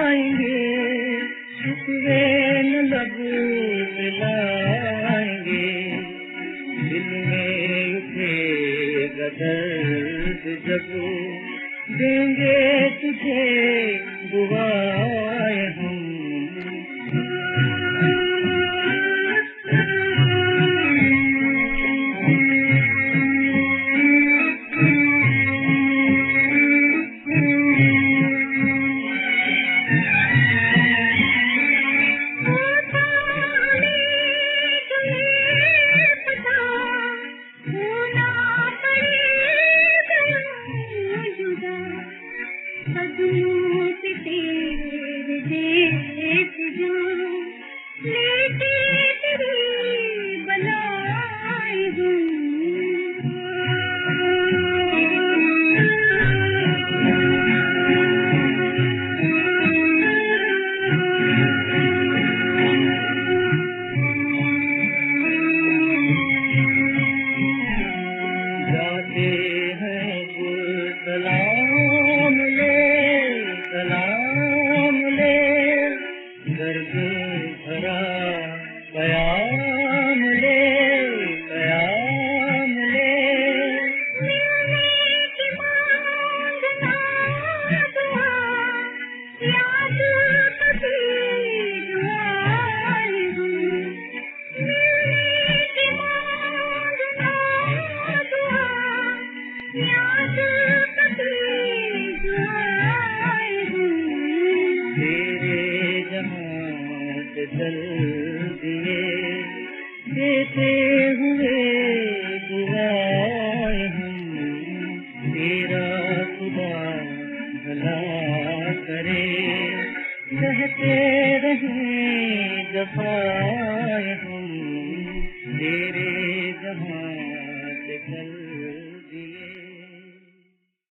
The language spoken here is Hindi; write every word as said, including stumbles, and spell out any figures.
आएंगे, शिकवे न लब पे लाएंगे, दिल में उठेगा दर्द जब देंगे तुझे दुआएं हम। सलाम ले सलाम ले दर्द भरा कयाम ले कयाम ले, मिलने की मांगना दुआ याद कभी दुआएं हूँ, मिलने की मांगना दुआ याद चल दिए देते हुए दुआएं हम, तेरा खुदा भला करे, कहते रहें जफा